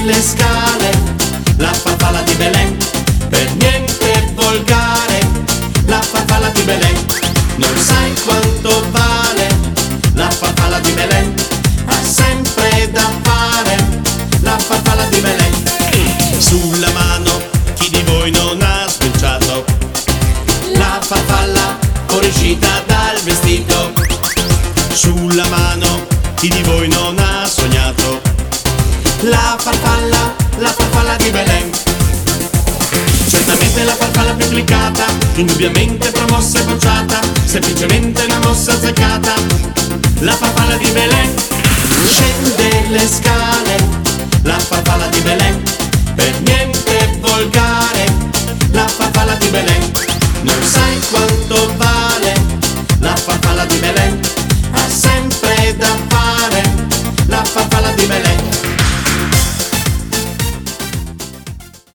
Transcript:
le scale, la farfalla di Belen, per niente volgare, la farfalla di Belen. Non sai quanto vale la farfalla di Belen, ha sempre da fare la farfalla di Belen. Sulla mano chi di voi non ha sbucciato la farfalla fuoriuscita dal vestito? Sulla mano chi di voi non ha sognato la farfalla di Belen? Certamente la farfalla più cliccata, indubbiamente promossa e bocciata, semplicemente una mossa azzeccata, la farfalla di Belen. Scende le scale, la farfalla di Belen, per niente volgare, la farfalla di Belen. Non sai quando